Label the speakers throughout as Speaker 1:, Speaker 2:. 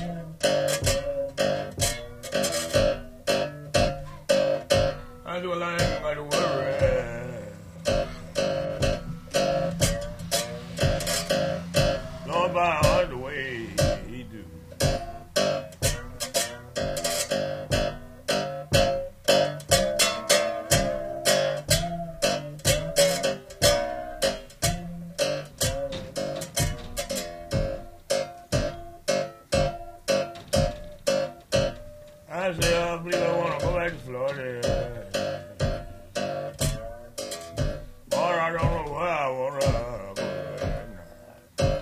Speaker 1: I do a lot of anybody worry. Lord, by all the way he do. I say, I believe I want to go back to Florida. Or I don't know where I want to go right now.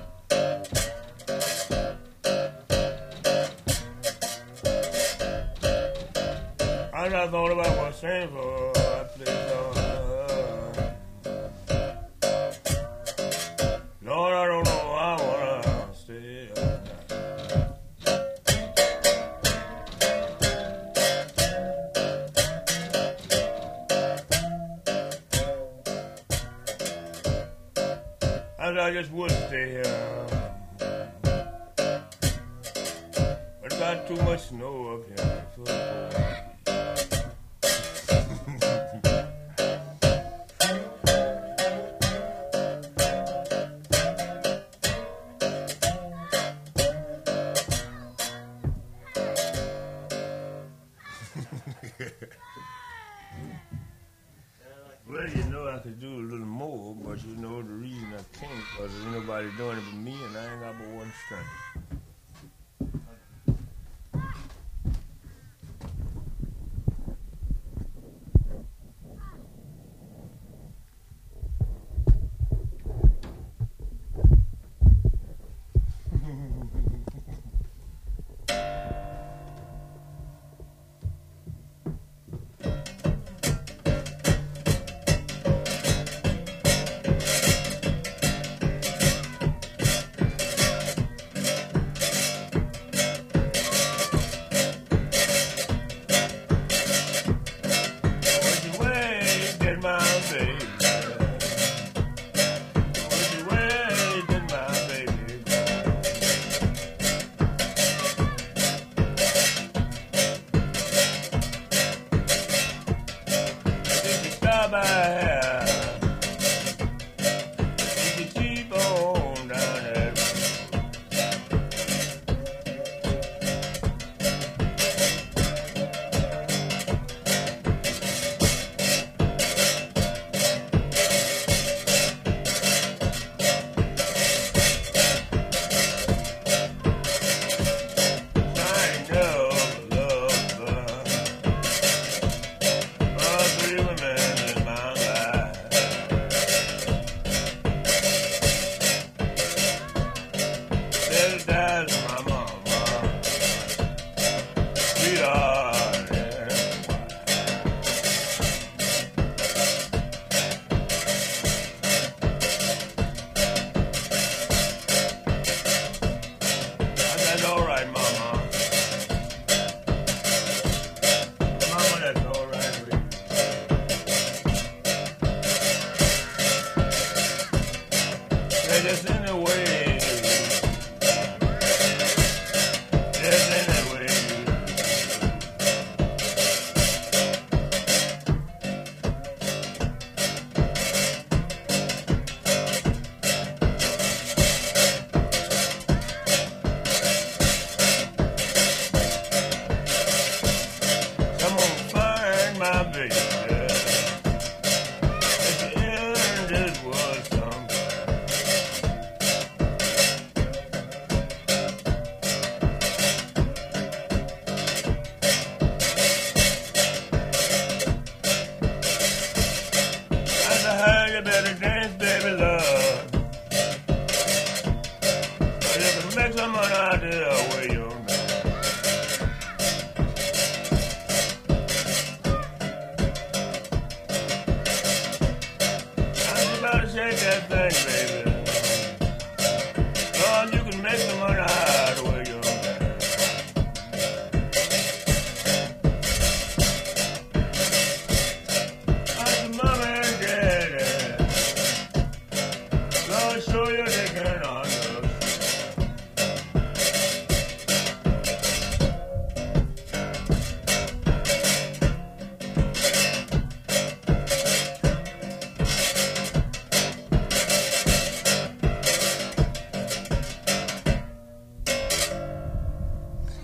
Speaker 1: I just thought about what's saying for that place. Lord, I don't know where I want to stay. I just would stay here. But I got too much snow up here. Well, you know I could do a little more, but you know the reason I can't, because there's nobody doing it but me, and I ain't got but one strength.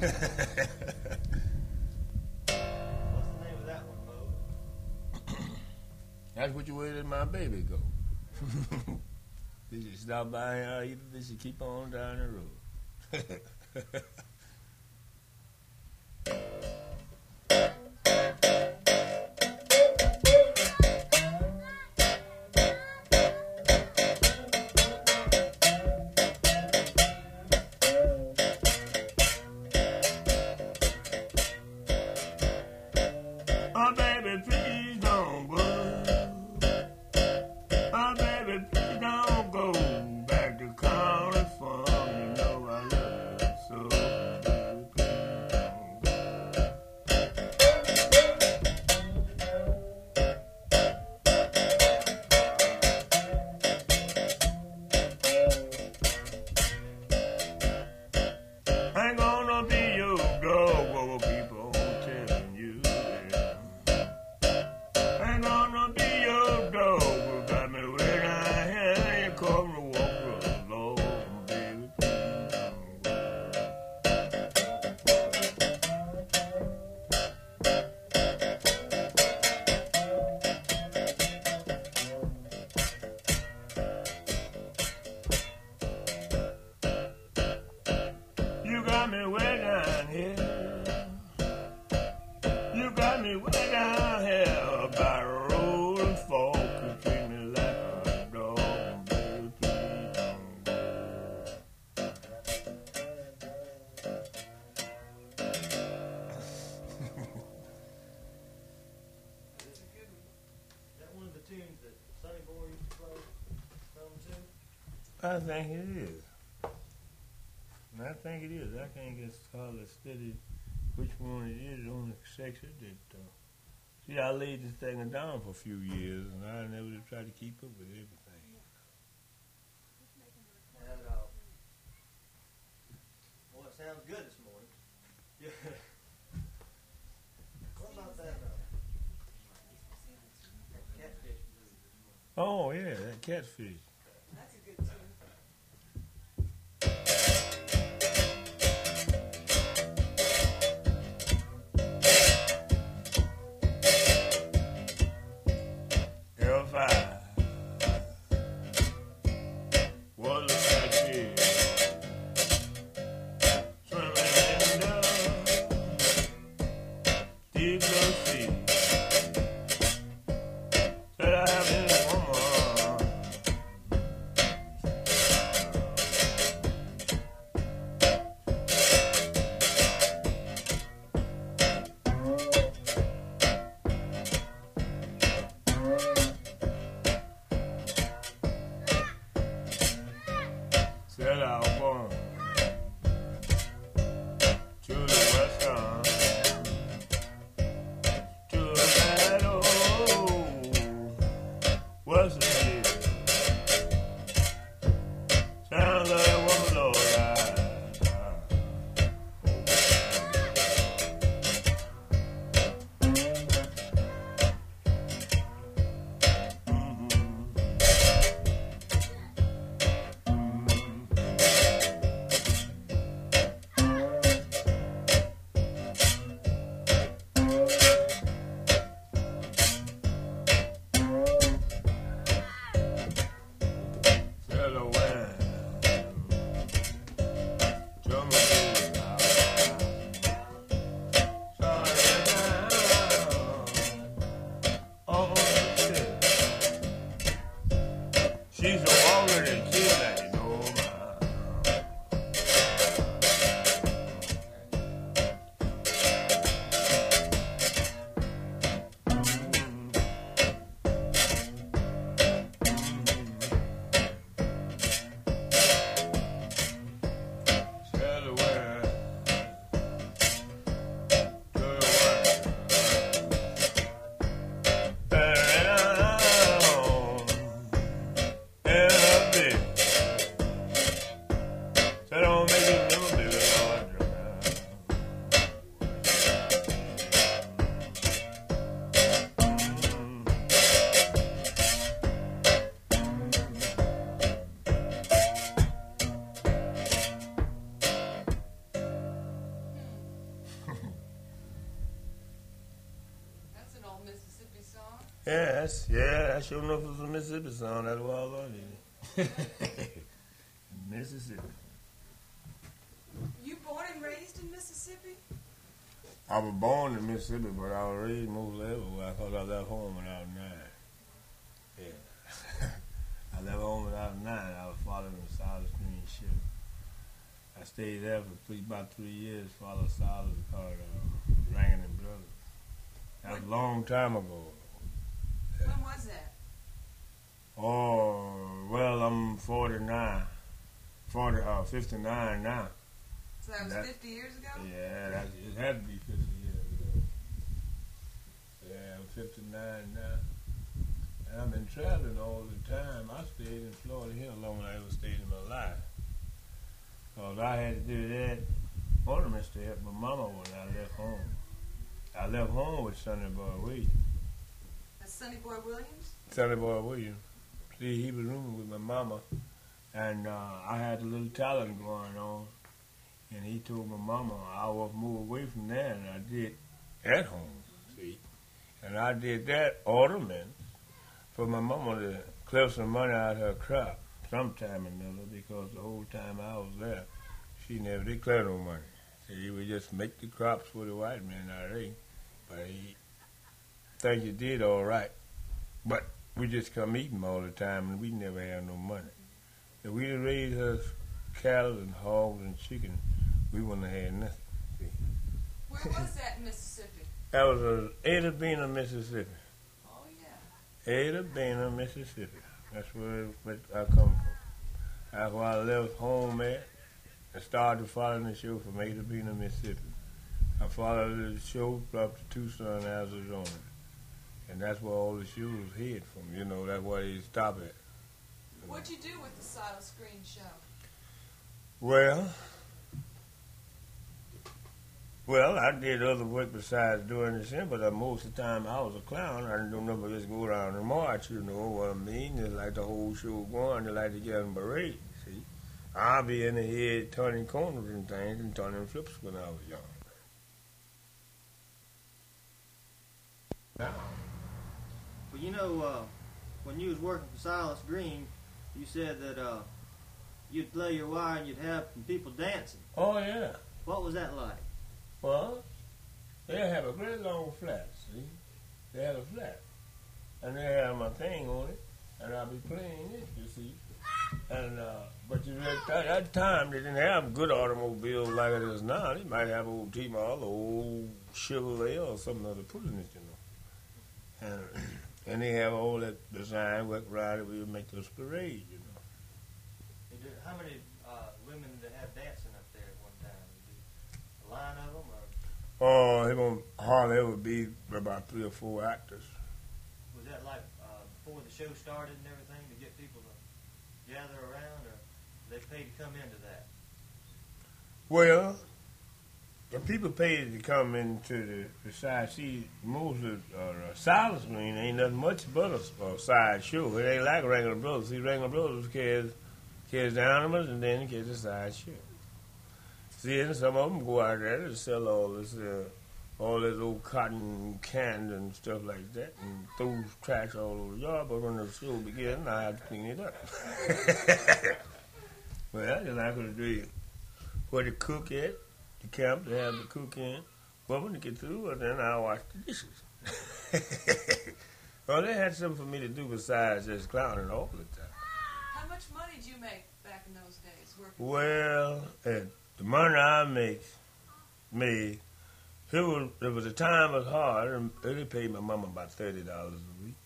Speaker 2: name of that one, Bo?
Speaker 1: That's what you way let my baby go. Did you stop by here either? Did she keep on down the road? Oh, baby, please don't go. Oh, baby, please don't go back to California. You know I love you so. Baby, please don't go. I ain't gonna be your dog, what will keep on telling you that. I ain't gonna be your dog, who got me when I hear you come to walk alone, baby, please don't go. You got me way down here. You got me way down here by the road and fall. You treat me like a dog, baby, please don't go.
Speaker 2: Is that one of the tunes that Sonny Boy used to play some too?
Speaker 1: I think it is. I think it is. I can't get solid steady which one it is on the section that see, I laid this thing down for a few years and I never tried to keep up with everything.
Speaker 2: Not at all. Well, it sounds good this morning. Yeah. What about that catfish blues this morning?
Speaker 1: Oh yeah, that catfish.
Speaker 3: That's a good tune.
Speaker 1: If I was a catfish swimming in the deep blue sea, said I have this woman That sure enough was a Mississippi song. That's why I love it. Mississippi.
Speaker 3: You born and raised in Mississippi?
Speaker 1: I was born in Mississippi, but I was raised mostly everywhere because I left home when I was 9. Yeah. I left home when I was 9. I was following the Silas Green ship. I stayed there for about 3 years, followed Silas called Rankin and Brothers. That was a long time ago.
Speaker 3: When was that?
Speaker 1: Oh, well, I'm 59 now.
Speaker 3: So that was 50 years ago?
Speaker 1: Yeah, it had to be 50 years ago. Yeah, I'm 59 now. And I've been traveling all the time. I stayed in Florida here longer than I ever stayed in my life. Because I had to do that ornaments to help my mama when I left home. I left home with Sonny Boy Williams.
Speaker 3: That's Sonny Boy Williams?
Speaker 1: Sonny Boy Williams. See, he was rooming with my mama, and I had a little talent going on. And he told my mama I was move away from there, and I did at home, see. And I did that ornaments for my mama to clear some money out of her crop sometime or another, because the whole time I was there, she never did clear no money. See, we just make the crops for the white man out there. But he think you did all right. But we just come eat 'em all the time, and we never have no money. If we raised us cattle and hogs and chicken, we wouldn't have had nothing. See.
Speaker 3: Where was that in Mississippi?
Speaker 1: That was Ada Bena, Mississippi.
Speaker 3: Oh, yeah.
Speaker 1: Ada Bena, Mississippi. That's where I come from. That's where I left home at and started following the show from Ada Bena, Mississippi. I followed the show up to Tucson, Arizona. And that's where all the shows head from. You know, that's where they stop at.
Speaker 3: What'd you do with the Silas Green show?
Speaker 1: Well, I did other work besides doing this here, but most of the time I was a clown. I didn't do nothing but just go around and march, you know what I mean? Just like the whole show going, they like to get on parade, see? I'll be in the head turning corners and things and turning flips when I was young. Now,
Speaker 2: Well, you know, when you was working for Silas Green, you said that you'd play your wire and you'd have some people dancing.
Speaker 1: oh yeah.
Speaker 2: What was that like?
Speaker 1: Well, they have a great long flat, see? They had a flat. And they had my thing on it, and I'll be playing it, you see? And, but you know, at that time, they didn't have good automobiles like it is now. They might have old T-Model, old Chevrolet, or something other putting it, you know. And they have all that design work right that we would make those parade, you know.
Speaker 2: How many women did they have dancing up there at one time? A line of them? Or
Speaker 1: Oh, it won't hardly ever be about 3 or 4 actors.
Speaker 2: was that like before the show started and everything to get people to gather around? Or they paid to come into that?
Speaker 1: Well, the people paid to come into the side. See, most of Silas Green ain't nothing much but a side show. It ain't like Wrangler Brothers. See, Wrangler Brothers carries the animals and then carries the side show. See, and some of them go out there to sell all this old cotton cans and stuff like that, and throw trash all over the yard. But when the show begins, I have to clean it up. Well, just like to do where the cook at. The camp to have the cook in. Well, when they get through, then I'll wash the dishes. Well, they had something for me to do besides just clowning all the time.
Speaker 3: How much money did you make back in those days working?
Speaker 1: Well, the money I made, it was a time was hard, and they paid my mama about $30 a week.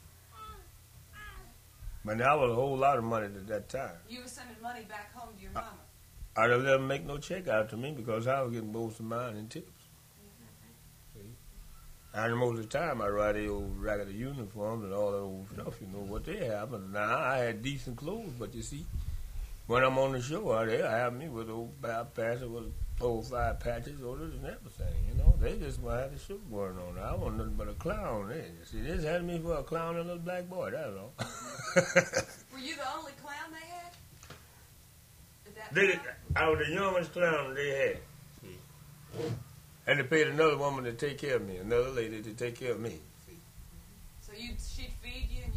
Speaker 1: But that was a whole lot of money at that time.
Speaker 3: You were sending money back home to your mama.
Speaker 1: I didn't let them make no check out to me because I was getting most of mine in tips. See? And most of the time I ride the old ragged uniforms and all that old stuff, you know, what they have. But now I had decent clothes, but you see, when I'm on the show out there, I have me with old bad patches with 4 or 5 patches on it and everything, you know. They just want to have the show going on. I wasn't nothing but a clown then. You see, they just had me for a clown and a little black boy, that's all.
Speaker 3: Were you the only clown they had? At that
Speaker 1: They,
Speaker 3: time?
Speaker 1: I was the youngest clown they had. See. And they paid another woman to take care of me, another lady to take care of me. See.
Speaker 3: So she'd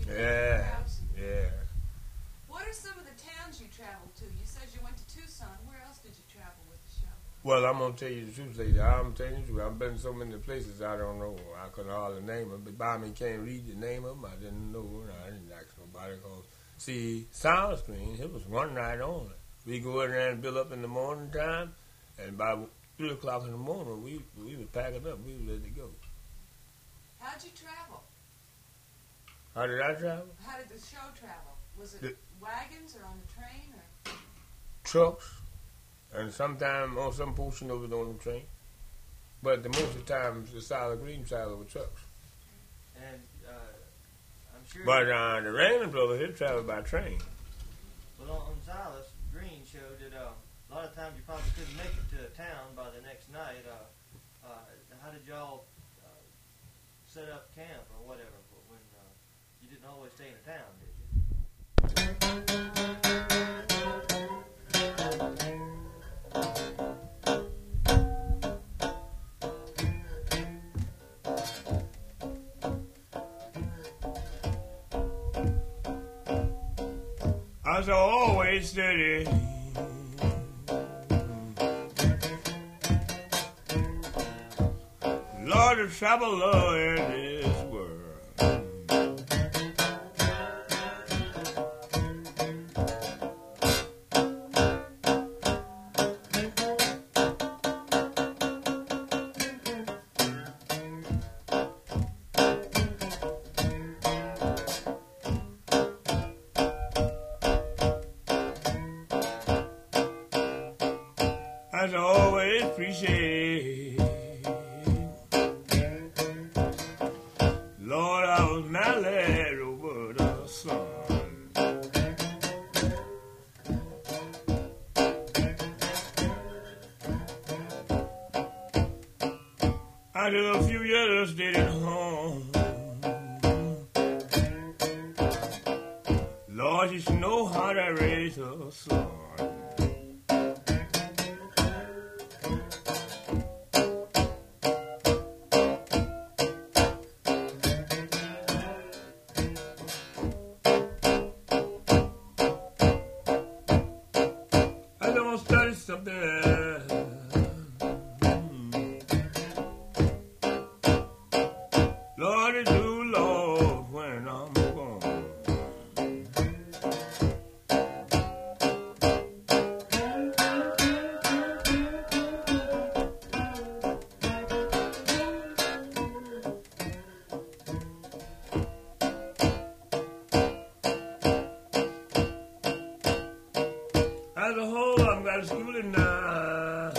Speaker 1: Yeah.
Speaker 3: Perhaps.
Speaker 1: Yeah.
Speaker 3: What are some of the towns you traveled to? You said you went to Tucson. Where else did you travel with the show?
Speaker 1: Well, I'm gonna tell you the truth, lady. I'm telling you the truth. I've been so many places I don't know. I couldn't hardly name them. But Bobby can't read the name of them. I didn't know. I didn't ask nobody. Cause see, Silent Screen, it was one night only. We go in there and build up in the morning time, and by 3 o'clock in the morning, we was packing up. We was ready to go.
Speaker 3: How'd you travel?
Speaker 1: How did I travel?
Speaker 3: How did the show travel? Was it
Speaker 1: The-
Speaker 3: wagons or on the train or?
Speaker 1: Trucks, and sometimes on some portion of it on the train. But the most of the time, the Silent Green side of the trucks.
Speaker 2: And I'm sure.
Speaker 1: But the Raymond brothers, they travel by train.
Speaker 2: Well, on Silas Green show that a lot of times you probably couldn't make it to a town by the next night. How did y'all set up camp or whatever when you didn't always stay in a town, did you?
Speaker 1: I was always steady. Lord, the traveler in this world. As I always appreciate. Lord, I was not led over the sun. I did a few years stayed at home. Lord, you should know how to raise a son. I don't study something. Lord, it's you, Lord, when I'm gone. As a whole, I'm got schooling now.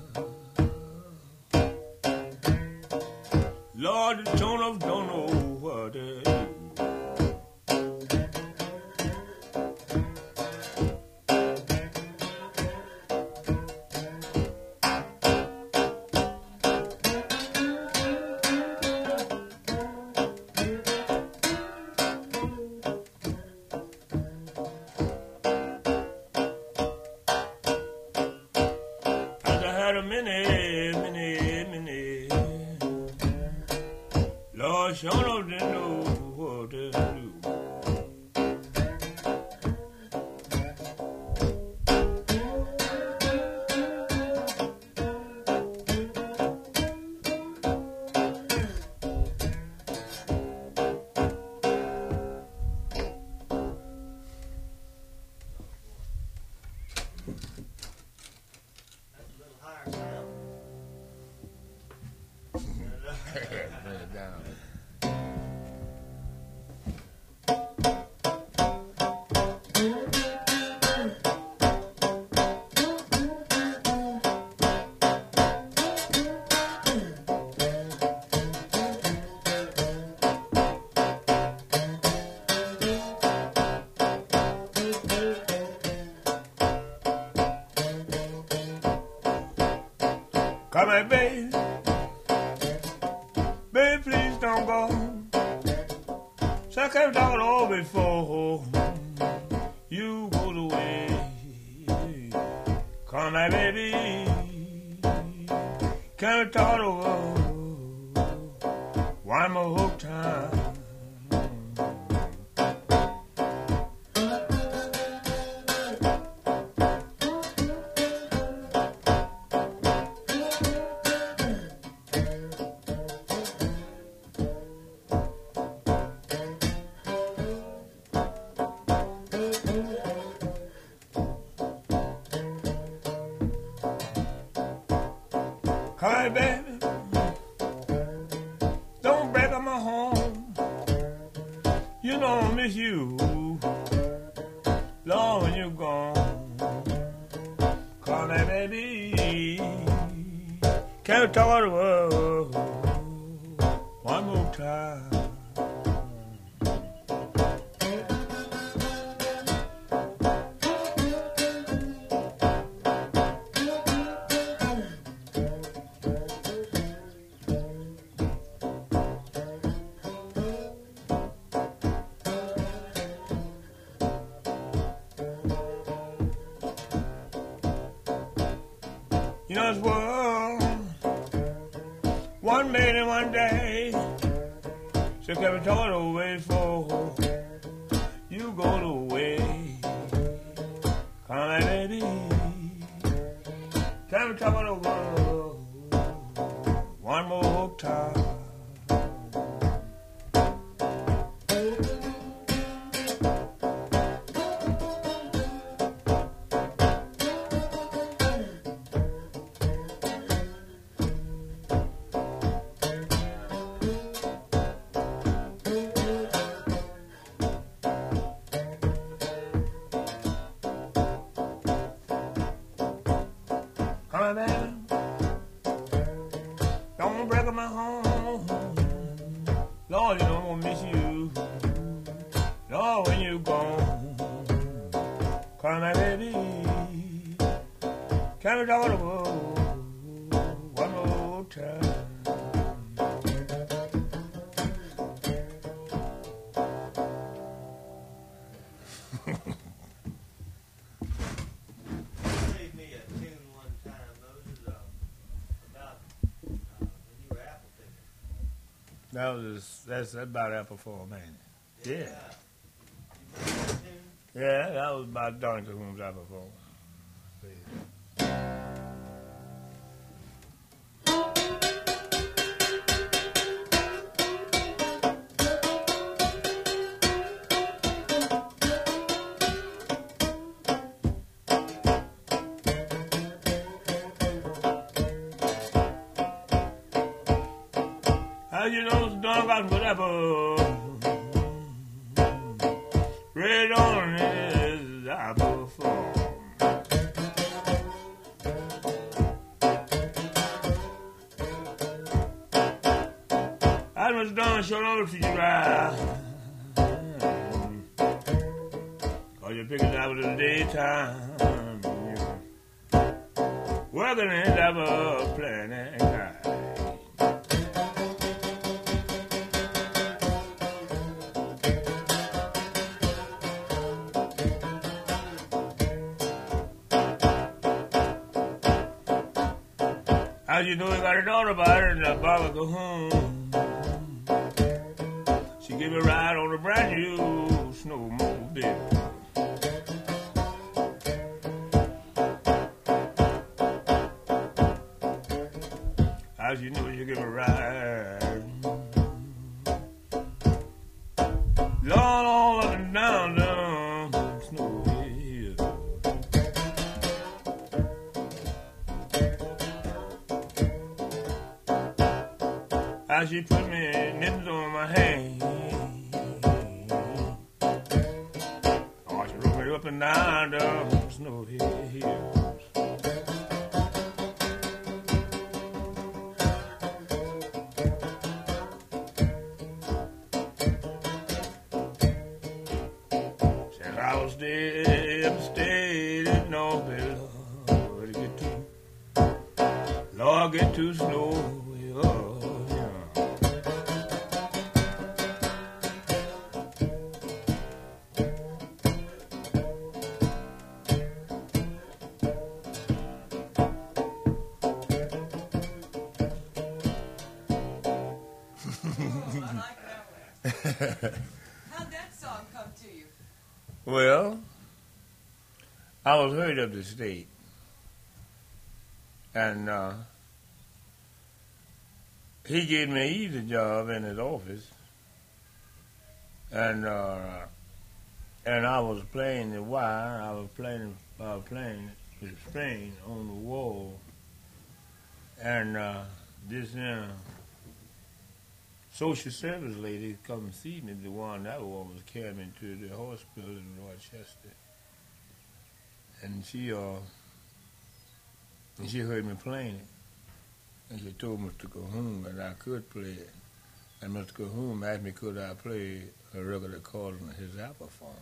Speaker 1: Lord, the tone of don't know what to do. As I had a minute, Lord, sure enough didn't know what to do.
Speaker 2: That's a little higher sound.
Speaker 1: Bring it down. Come here, baby. Baby, please don't go. So I kept talking all before you go away. Come here, baby. Can we talk over one more time? Come on, baby. Don't break up my home. You know I miss you. Lord, when you're gone. Come on, baby. Can we talk the world one more time? You know this world, one minute, one day, so can we talk away for you go away. Come on, baby, can we talk the world one more time? Come on, baby. Don't break up my home. Lord, you know I'm gonna miss you. Lord, when you gone. Come on, baby. Can we talk the world one more time?
Speaker 2: Played me a tune one time, Moses, about when you were apple picking.
Speaker 1: That's about Apple for a man. Yeah.
Speaker 2: You played that tune?
Speaker 1: Yeah, that was about Donnie Cahoon's Apple for. How you know it's done got good apple? Red on his apple form. I was done short over to you right. Cause you pick it up in the daytime. Working in apple planting time. How you know you got a daughter about her and the Baba go home? She give me a ride on a brand new snowmobile. How you know you give a ride? Lord, all up and down the snow hill. How she put me mittens on my hand. Oh, she rode me up and down the snow hills. Since I was upstate in Northville, Lord, get to snow. Oh, yeah.
Speaker 3: Oh, I like that one. How'd that song come to you?
Speaker 1: Well, I was heard of the state, and he gave me the job in his office, and I was playing the wire. I was playing the string on the wall, And this social service lady come and see me, the one that one was carrying me to the hospital in Rochester. And she heard me playing it. And she told Mr. Cahoon that I could play it. And Mr. Cahoon asked me could I play a regular chord on his Apple-phone.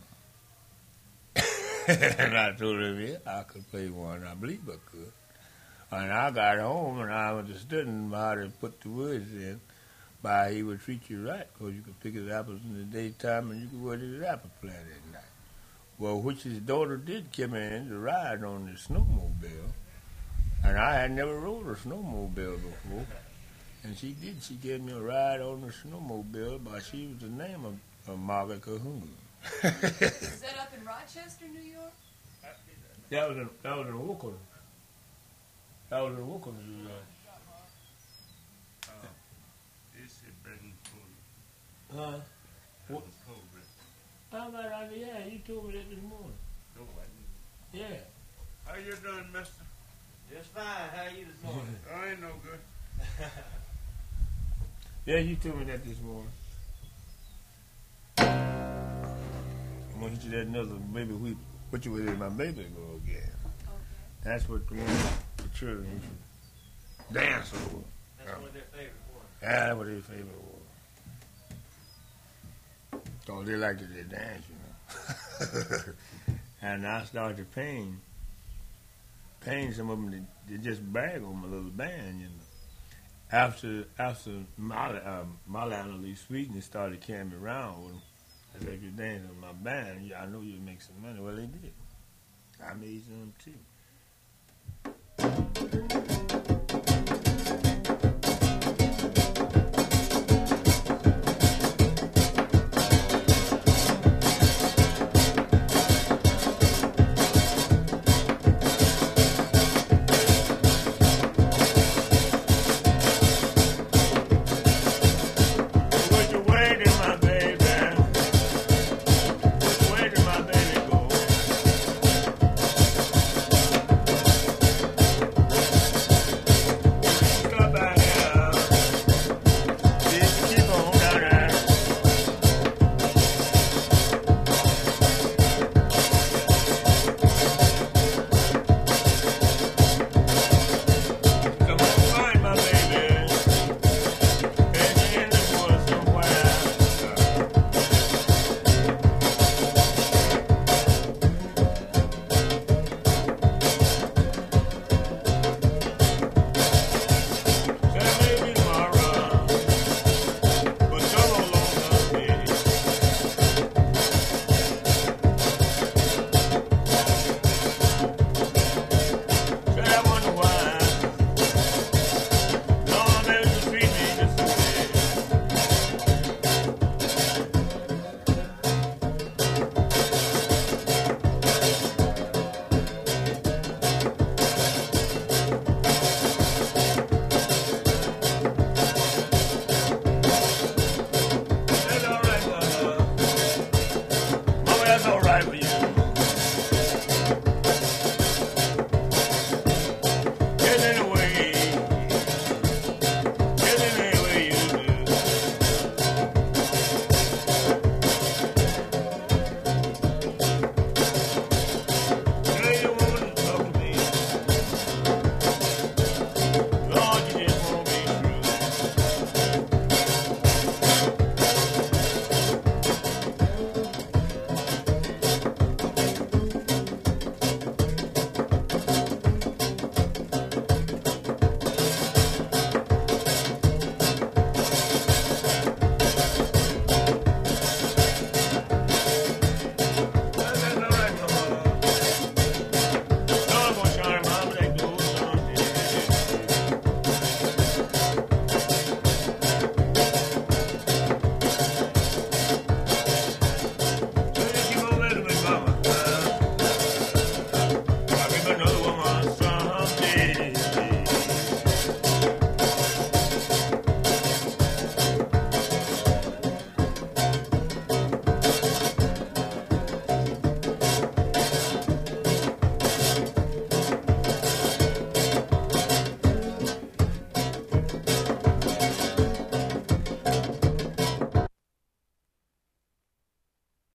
Speaker 1: And I told him, yeah, I could play one. I believe I could. And I got home and I understood how to put the words in. By he would treat you right, because you could pick his apples in the daytime and you could go to his apple plant at night. Well, which his daughter did come in to ride on the snowmobile. And I had never rode a snowmobile before. And she did. She gave me a ride on the snowmobile, but she was the name of Margaret Cahoon.
Speaker 3: Is that up in Rochester, New York?
Speaker 1: That was in Wookon. That was in Wookon, New York.
Speaker 4: It's a better pool.
Speaker 1: Huh?
Speaker 4: What?
Speaker 1: I got out of yeah, you told me that this morning.
Speaker 4: No, I didn't.
Speaker 1: Yeah.
Speaker 4: How you doing, mister?
Speaker 2: Just fine. How are you this morning?
Speaker 4: I ain't no good.
Speaker 1: Yeah, you told me that this morning. I'm gonna hit you that another baby weep. Put you with my baby go again.
Speaker 3: Okay.
Speaker 1: That's what the children used to dance over.
Speaker 2: That's one of their favorite ones.
Speaker 1: Yeah, that was their favorite one. So they liked it, they dance, you know. And I started to pain some of them. They just brag on my little band, you know. After Marlon Lee Sweeten started carrying me around with them, I said, if you dance with my band, I know you'll make some money. Well, they did. I made some too.